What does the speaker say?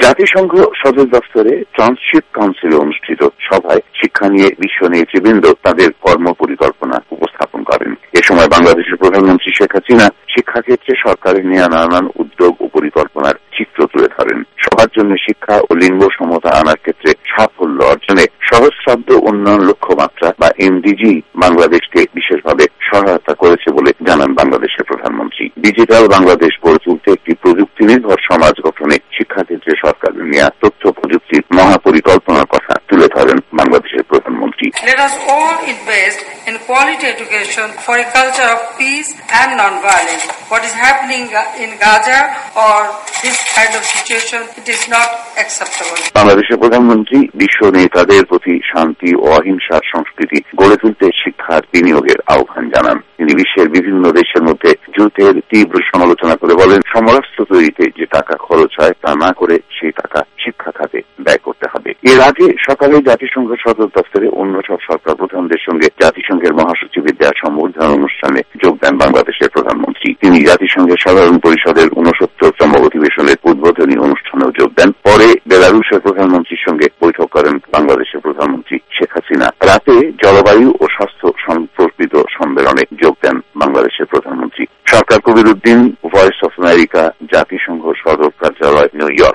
জাতিসংঘ সদর দফতরে ট্রান্সশিপ কাউন্সিলে অনুষ্ঠিত সভায় শিক্ষা নিয়ে বিশ্ব নেতৃবৃন্দ তাদের কর্ম পরিকল্পনা উপস্থাপন করেন। এ সময় বাংলাদেশের প্রধানমন্ত্রী শেখ হাসিনা শিক্ষাক্ষেত্রে সরকারের নেওয়া নানান উদ্যোগ ও পরিকল্পনার চিত্র তুলে ধরেন। সবার জন্য শিক্ষা ও লিঙ্গ সমতা আনার ক্ষেত্রে সাফল্য অর্জনে সহস্রাব্দ উন্নয়ন লক্ষ্যমাত্রা বা এমডিজি বাংলাদেশকে বিশেষভাবে সহায়তা করেছে বলে জানান বাংলাদেশের প্রধানমন্ত্রী। ডিজিটাল বাংলাদেশ গড়ে তুলতে একটি প্রযুক্তি নির্ভর সমাজ গঠনে শিক্ষাক্ষেত্রে সরকারের নেওয়া তথ্য প্রযুক্তির মহাপরিকল্পনার কথা তুলে ধরেন বাংলাদেশের প্রধানমন্ত্রী। Let us all invest in quality education for a culture of peace and non-violence. What is happening in Gaza or this kind of situation, it is not acceptable. বাংলাদেশের প্রধানমন্ত্রী বিশ্ব নেতাদের প্রতি শান্তি ও অহিংসার সংস্কৃতি গড়ে তুলতে শিক্ষার বিনিয়োগের আহ্বান জানান। তিনি বিশ্বের বিভিন্ন দেশের মধ্যে যুদ্ধের তীব্র সমালোচনা করে বলেন, সমরাস্ত্র তৈরিতে যে টাকা খরচ হয় তা না করে সেই টাকা শিক্ষা খাতে ব্যয় করতে হবে। এর আগে সকালে জাতিসংঘ সদর দফতরে অন্য সব সরকার প্রধানদের সঙ্গে জাতিসংঘের মহাসচিবের দেয়া সম্বর্ধনা অনুষ্ঠানে যোগ দেন বাংলাদেশের প্রধানমন্ত্রী। তিনি জাতিসংঘের সাধারণ পরিষদের 69তম অধিবেশনের উদ্বোধনী অনুষ্ঠানেও যোগ দেন। পরে বেলারুশের প্রধানমন্ত্রীর সঙ্গে বৈঠক করেন বাংলাদেশের প্রধানমন্ত্রী শেখ হাসিনা। রাতে জলবায়ু ও স্বাস্থ্য সম্পর্কিত সম্মেলনে যোগ দেন বাংলাদেশের প্রধানমন্ত্রী। Sarkar Kabir Uddin, voice of America, জাতিসংঘ সদর কার্যালয়, নিউ ইয়র্ক।